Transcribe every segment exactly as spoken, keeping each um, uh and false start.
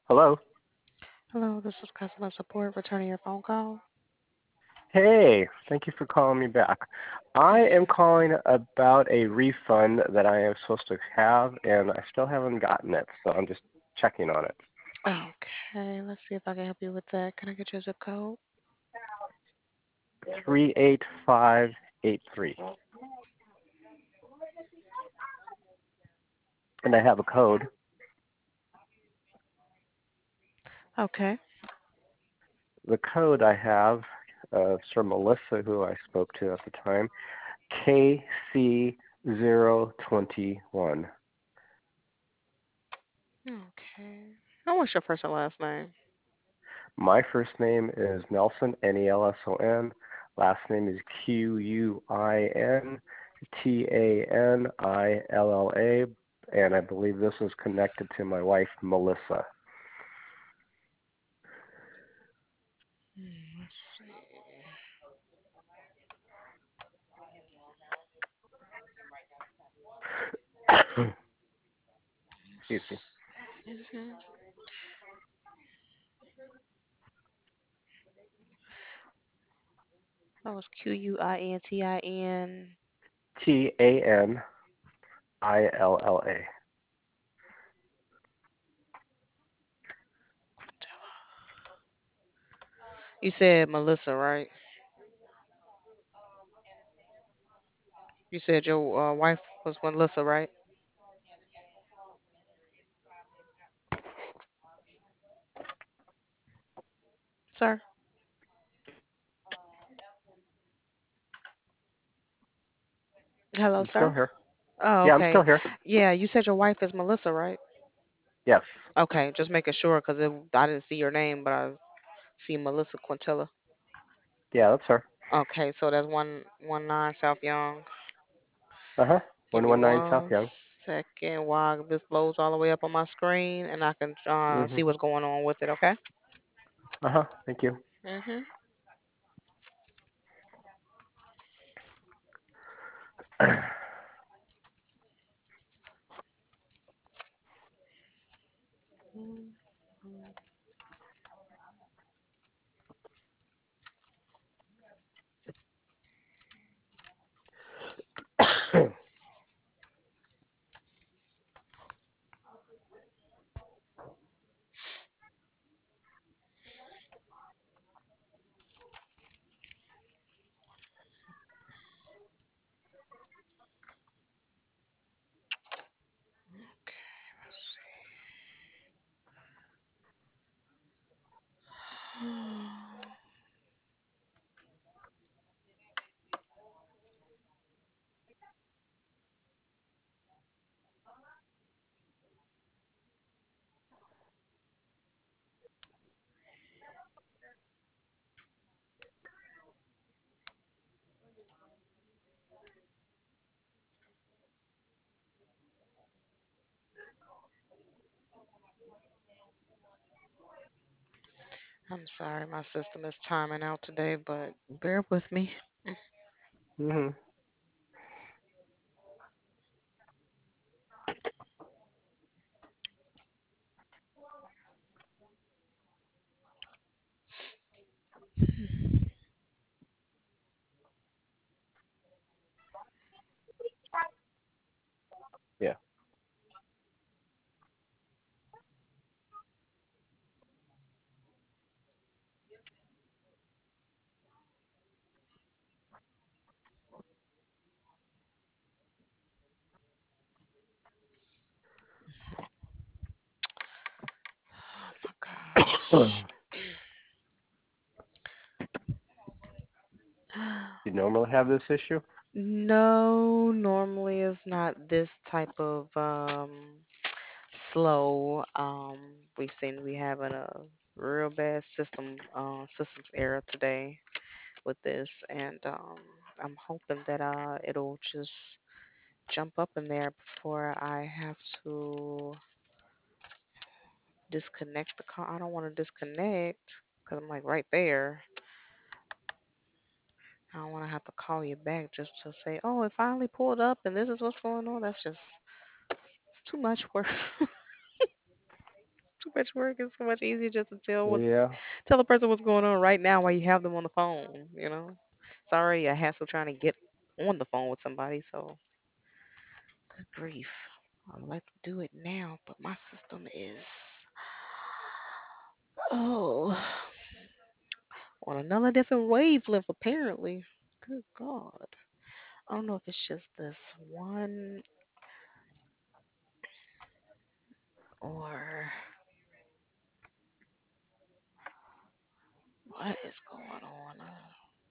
Hello. Hello, this is customer support returning your phone call. Hey, thank you for calling me back. I am calling about a refund that I am supposed to have, and I still haven't gotten it, so I'm just checking on it. Okay, let's see if I can help you with that. Can I get your zip code? three eight five eight three. And I have a code. Okay. The code I have uh, is from Melissa, who I spoke to at the time, K C zero two one. Okay. And what's your first and last name? My first name is Nelson, N E L S O N. Last name is Q U I N T A N I L L A, and I believe this is connected to my wife, Melissa. Hmm, let's see. Excuse me. Mhm. That was Q U I N T I N. T A N I L L A. You said Melissa, right? You said your uh, wife was Melissa, right? Sir? Hello, I'm still sir? here. Oh, Yeah, I'm okay. still here. Yeah, you said your wife is Melissa, right? Yes. Okay, just making sure because I didn't see your name, but I see Melissa Quintilla. Yeah, that's her. Okay, so that's one one nine South Young. Uh huh. Give me one one nine South one Young. second while this loads all the way up on my screen, and I can uh, Mhm. see what's going on with it. Okay. Uh huh. Thank you. Mhm. Okay. Let's see. I'm sorry, my system is timing out today, but bear with me. mhm. Yeah. Oh my gosh. You normally have this issue? No, normally it's not this type of um slow. Um, we seem to be having a real bad system uh systems error today with this, and um, I'm hoping that uh it'll just jump up in there before I have to disconnect the call. I don't want to disconnect because I'm like right there. I don't want to have to call you back just to say, oh, it finally pulled up and this is what's going on. That's just it's too much work. Too much work. It's so much easier just to tell what Yeah. tell the person what's going on right now while you have them on the phone. You know, it's already a hassle trying to get on the phone with somebody. So, good grief. I would like to do it now, but my system is oh on another different wavelength apparently. Good God. I don't know if it's just this one or what is going on. Uh,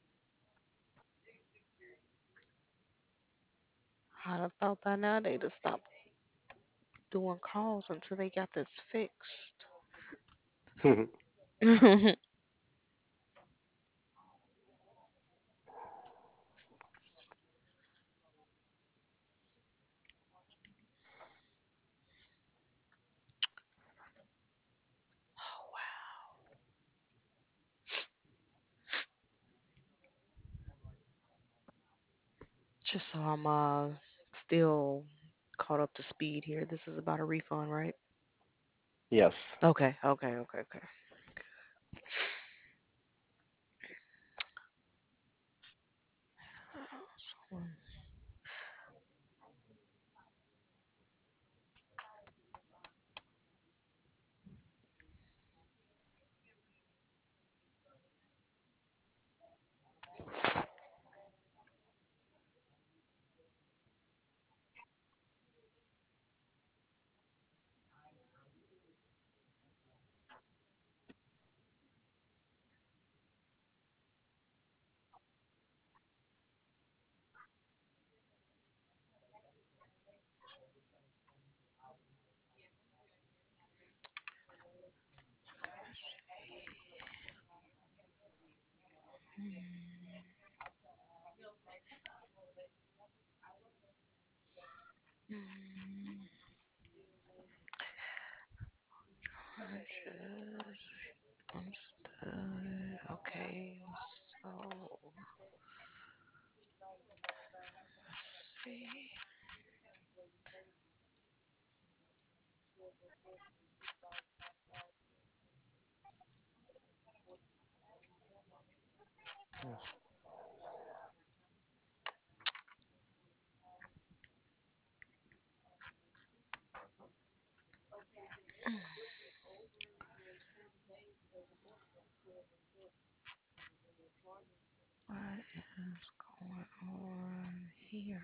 I'd have thought by now they'd have stopped doing calls until they got this fixed. Oh wow. Just so I'm uh still caught up to speed here. This is about a refund, right? Yes. Okay, okay, okay, okay. So, mm, purchase understood. Okay, so let's see. What is going on here?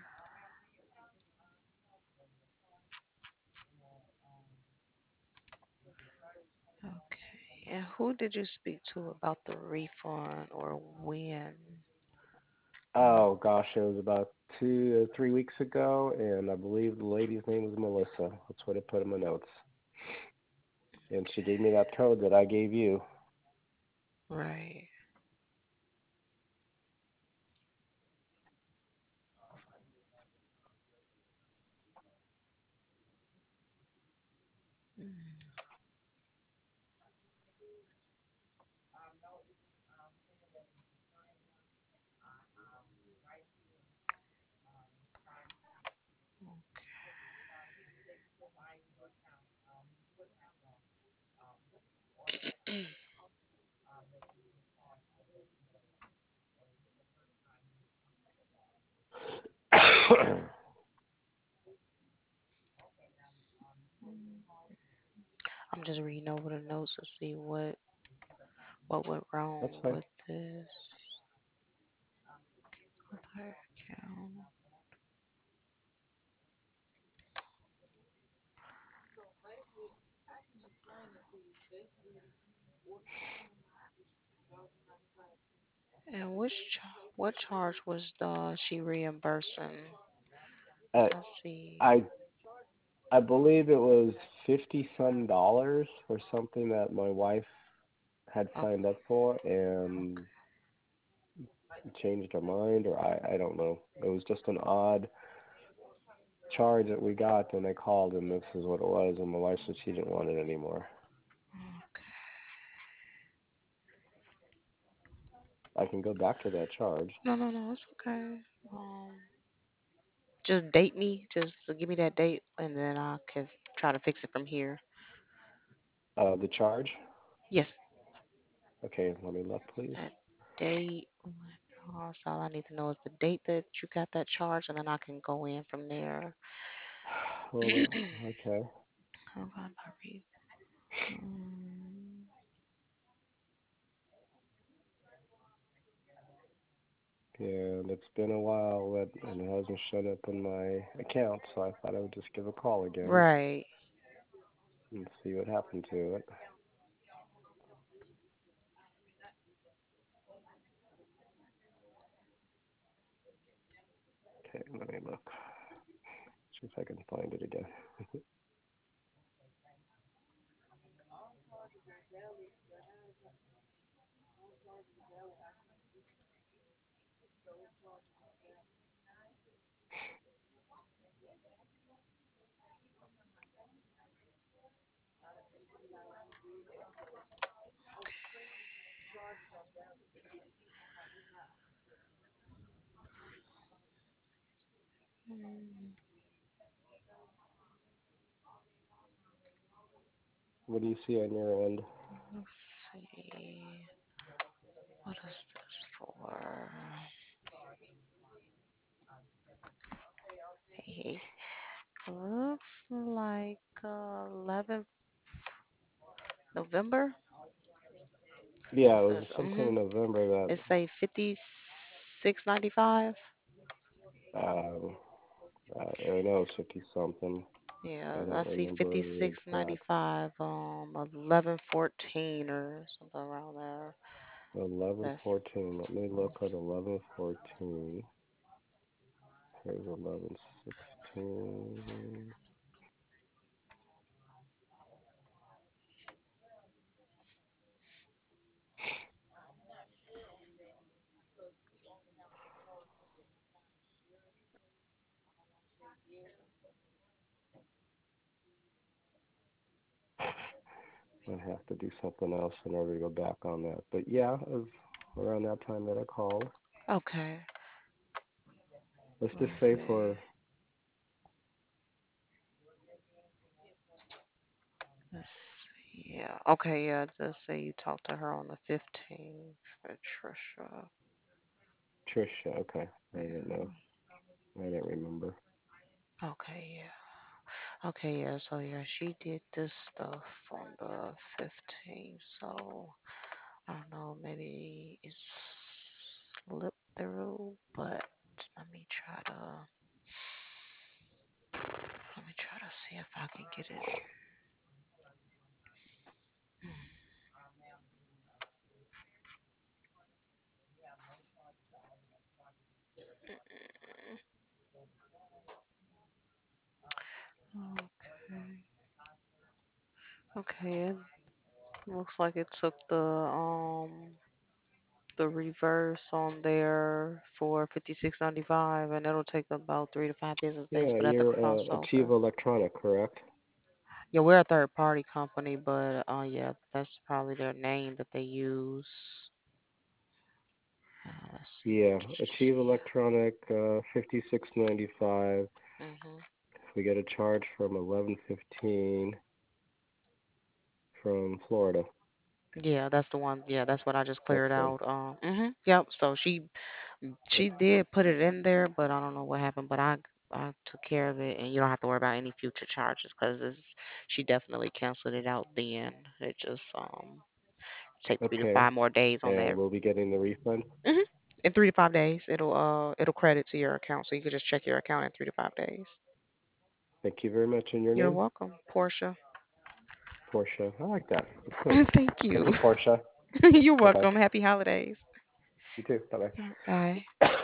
Okay. And who did you speak to about the refund or when? Um, Oh gosh, it was about two, uh, three weeks ago, and I believe the lady's name was Melissa. That's what I put in my notes. And she gave me that code that I gave you. right. Mm, okay. I'm just reading over the notes to see what what went That's wrong fine. with this other account. And which ch- what charge was the she reimbursing? Uh, Let's see. I I believe it was fifty some dollars for something that my wife had Oh, signed up for and changed her mind, or I I don't know. It was just an odd charge that we got, and I called, and this is what it was, and my wife said she didn't want it anymore. okay. I can go back to that charge. No, no, no, it's okay. Um, just date me. Just give me that date, and then I can try to fix it from here. Uh, the charge. Yes, Okay, let me look, please. that date. Oh, so all I need to know is the date that you got that charge, and then I can go in from there. Well, uh, okay. Hold on, Marie. Um, Yeah, and it's been a while, that, and it hasn't shown up in my account, so I thought I would just give a call again right. and see what happened to it. Okay, let me look. See if I can find it again. Mm, What do you see on your end? let's see. What is this for? Hey, looks like uh, eleventh November. Yeah, It it was says, sometime mm-hmm. in November that It say fifty-six ninety-five. um, I, I know it's fifty something. I Yeah, I don't see remember the fifty-six exact. ninety-five, um, eleven fourteen or something around there. eleven That's, fourteen. Let me look at that's eleven fourteen. Here's eleven sixteen. I have to do something else in order to go back on that. But yeah, it was around that time that I called. okay. Let's Let's just say see. for Let's see. Yeah. Okay. Yeah. Just say you talked to her on the fifteenth, Patricia. Trisha. Okay, I didn't know. Yeah. I didn't remember. Okay. Yeah. Okay. Yeah. So yeah, she did this stuff on the fifteenth. So I don't know. Maybe it's slipped through, but let me try to let me try to see if I can get it. Okay. Okay. It looks like it took the um the reverse on there for fifty-six ninety-five, and it'll take about three to five business days Yeah, for that to you're cross uh, Achieva over. Electronic, correct? Yeah, we're a third party company, but uh yeah, that's probably their name that they use. Uh, let's Yeah, Achieve see. Electronic, uh, fifty-six ninety-five. Mhm. We get a charge from eleven fifteen from Florida. Yeah, that's the one. Yeah, that's what I just cleared Okay. out. Um. Mhm. Yep. So she she did put it in there, but I don't know what happened. But I I took care of it, and you don't have to worry about any future charges because she definitely canceled it out then. It just um take three to Okay. five more days on And that. we'll be getting the refund. Hmm. In three to five days, it'll uh it'll credit to your account, so you can just check your account in three to five days. Thank you very much. And your You're name? welcome, Portia. Portia. I like that. That's good. Thank Thank you. you, Portia. You're Bye bye. welcome. Happy holidays. You too. Bye bye. Bye.